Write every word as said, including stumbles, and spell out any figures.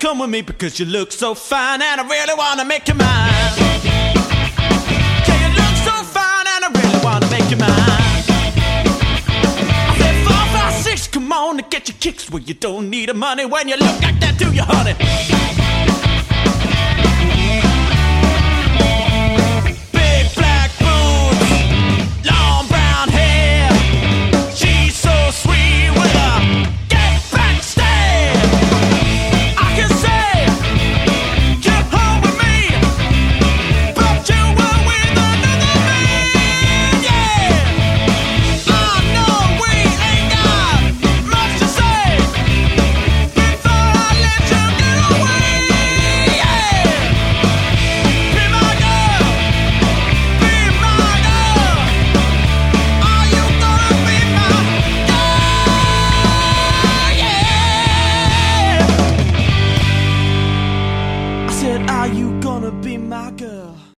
come with me because you look so fine and I really wanna make you mine. Yeah, you look so fine and I really wanna make you mine. I said four, five, six, come on and get your kicks where you don't need the money when you look like that, do you, honey?